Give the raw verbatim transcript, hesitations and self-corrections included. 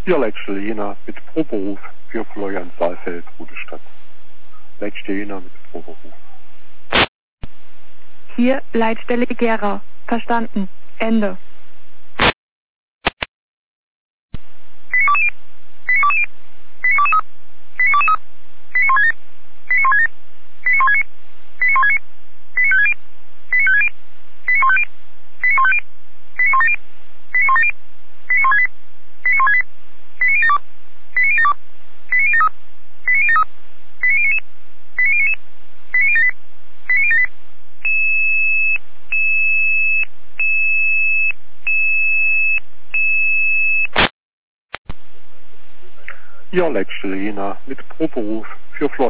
Ihr letzte Lena mit Proberuf für Florian Saalfeld, Rudestadt. Letzte Lena mit Proberuf. Hier Leitstelle Gera. Verstanden. Ende. Ihr letzte Lena mit Proberuf für Florian